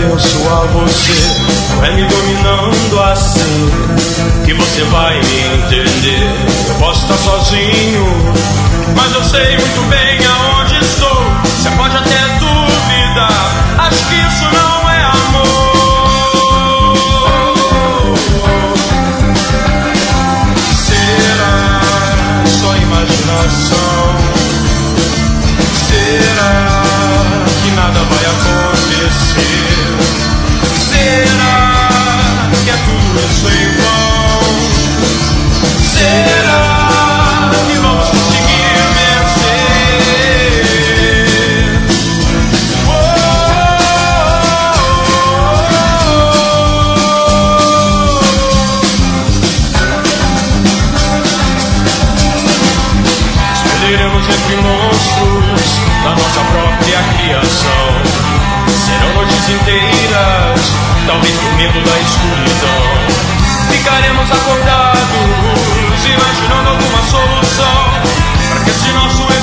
pertenço a você. Não é me dominando assim que você vai me entender. Eu posso estar sozinho, mas eu sei muito bem aonde estou. Você pode até duvidar, acho que isso não é amor. Será só imaginação? Será que nada vai acontecer? Será que é tudo isso em vão? Será que vamos conseguir vencer? Escolheremos entre monstros da nossa própria criação. Serão noites inteiras, talvez por medo da escuridão. Ficaremos acordados, imaginando alguma solução para que esse nosso